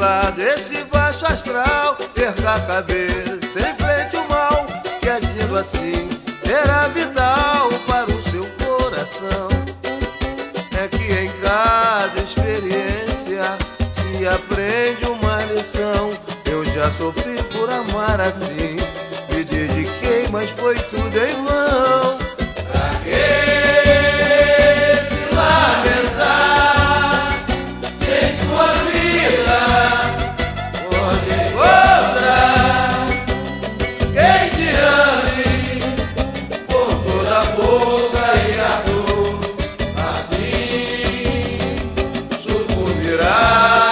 lado esse baixo astral, perca a cabeça em frente ao mal, que agindo assim será vital para o seu coração. É que em cada experiência se aprende uma lição. Eu já sofri por amar assim, me dediquei, mas foi tudo em vão. Pra que se lamentar sem sua vida? Pode encontrar quem te ame com toda a força e ardor, assim sucumbirá.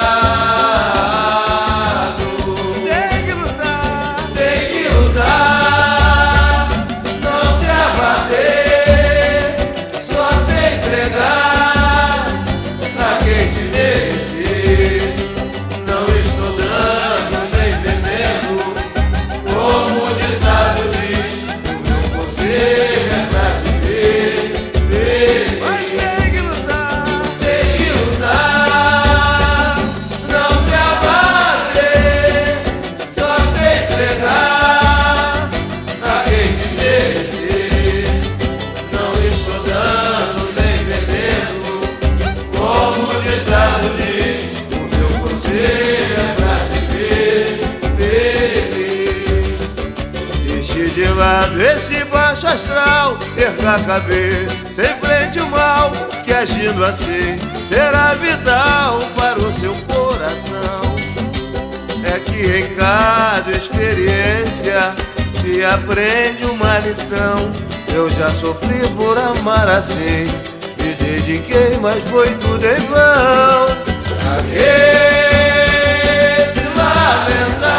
De lado esse baixo astral, perca a cabeça em frente ao mal, que agindo assim será vital para o seu coração. É que em cada experiência se aprende uma lição. Eu já sofri por amar assim, me dediquei, mas foi tudo em vão. Pra que se lamentar